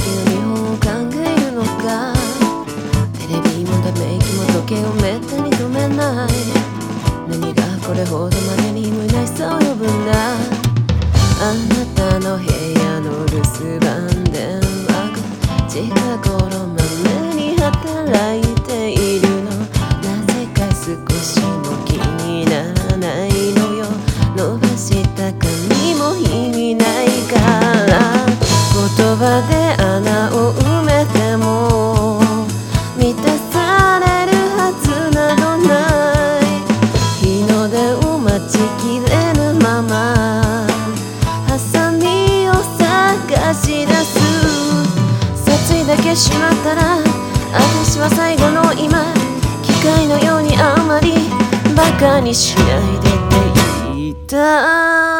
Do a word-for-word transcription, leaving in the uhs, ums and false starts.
見本を考えるのか。テレビもため息も時計をめったに止めない。何がこれほどまでに虚しさを呼ぶんだ。あなたの部屋の留守番電話が近頃まめに働いているの。なぜか少しも気にならないのよ。伸ばした髪も意味ないから。言葉で穴を埋めても満たされるはずなどない。日の出を待ちきれぬままハサミを探し出す。殺意だけしまったら私は最後の今。機械のようにあまりバカにしないでって言った。